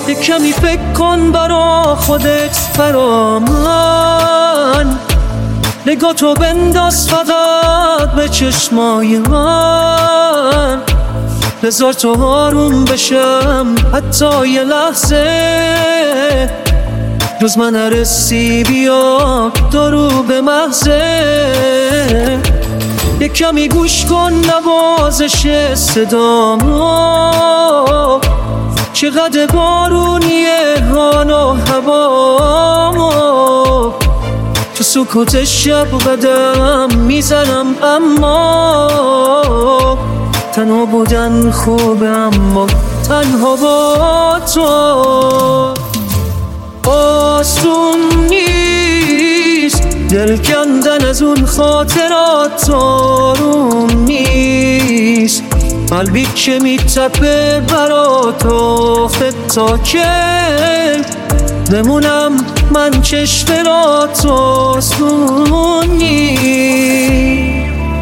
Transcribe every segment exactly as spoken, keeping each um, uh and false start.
یه کمی فکر کن برا خودت برا من، نگاه تو بنداز فقط به چشمای من، بذار تو آروم بشم حتی یه لحظه، جز من نرسی بیا دارو به محضه. یه کمی گوش کن نوازش صدامو، چقدر بارونیه حال و هوامو، تو سکوت شب قدم میزنم اما تنها بودن خوبه، اما تنها با تو آسون نیست، دل کندن از اون خاطرات آروم نیست، قلبی که میتپه برا تو تا که بمونم من چشم را تو آسون نیست.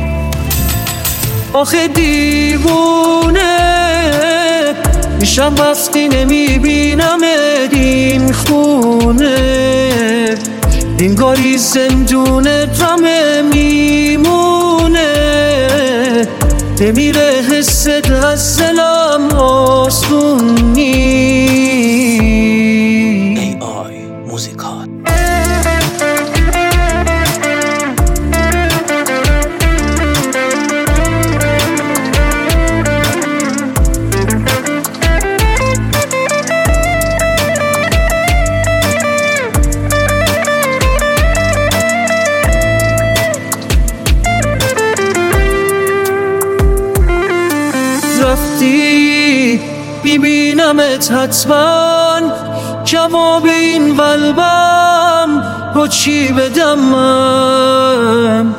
آخه دیوونه میشم وقتی نمیبینم این خونه، انگاری زندونه غمه میمونه، نمیره حست از دلم آسون نیست. ای آی موزیکال. رفتی میبینمت حتما، جواب این قلبم با چی بدم من؟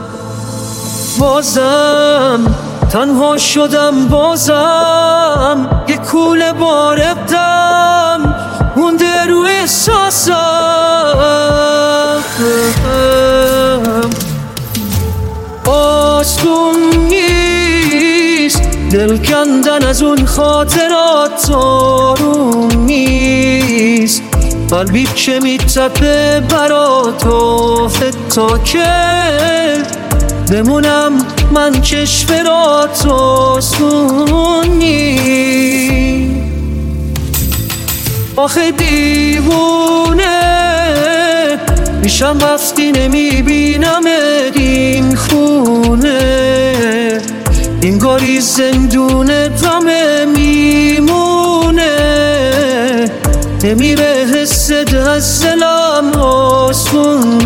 بازم تنها شدم، بازم یه کوله باردم مونده رو احساسم. آسون نیست دل کندن از اون خاطرات آروم نیست، قلبی که میتپه برا تو تا که بمونم من چشم را تو آسون نیست. آخه دیوونه میشم وقتی نمیبینم این خونه، انگاری زندونه غمه میمونه، نمیره حست از دلم آسون